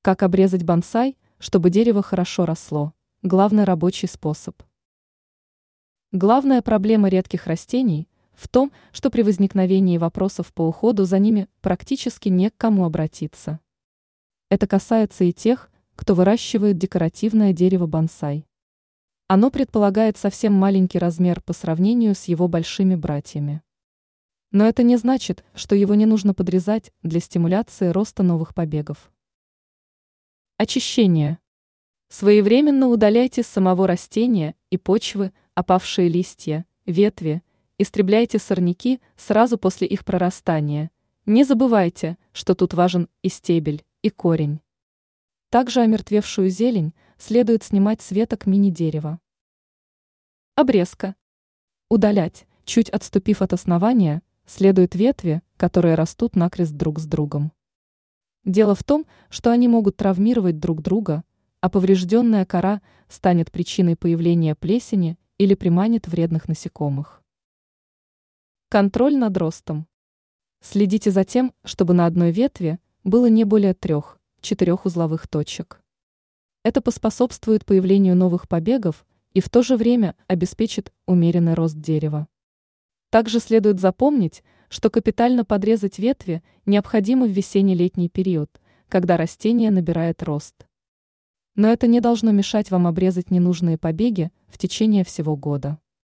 Как обрезать бонсай, чтобы дерево хорошо росло? Главный рабочий способ. Главная проблема редких растений в том, что при возникновении вопросов по уходу за ними практически не к кому обратиться. Это касается и тех, кто выращивает декоративное дерево бонсай. Оно предполагает совсем маленький размер по сравнению с его большими братьями. Но это не значит, что его не нужно подрезать для стимуляции роста новых побегов. Очищение. Своевременно удаляйте с самого растения и почвы опавшие листья, ветви, истребляйте сорняки сразу после их прорастания. Не забывайте, что тут важен и стебель, и корень. Также омертвевшую зелень следует снимать с веток мини-дерева. Обрезка. Удалять, чуть отступив от основания, следует ветви, которые растут накрест друг с другом. Дело в том, что они могут травмировать друг друга, а поврежденная кора станет причиной появления плесени или приманит вредных насекомых. Контроль над ростом. Следите за тем, чтобы на одной ветви было не более 3-4 узловых точек. Это поспособствует появлению новых побегов и в то же время обеспечит умеренный рост дерева. Также следует запомнить, что капитально подрезать ветви необходимо в весенне-летний период, когда растение набирает рост. Но это не должно мешать вам обрезать ненужные побеги в течение всего года.